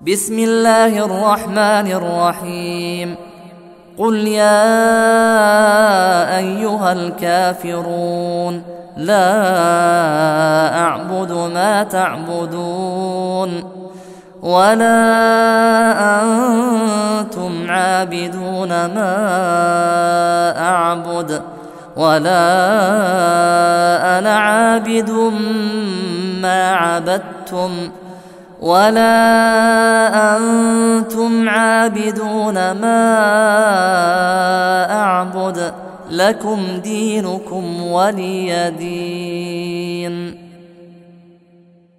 بسم الله الرحمن الرحيم. قل يا أيها الكافرون لا أعبد ما تعبدون ولا أنتم عابدون ما أعبد ولا أنا عابد ما عبدتم ولا أنتم عابدون ما أعبد لكم دينكم ولي دين.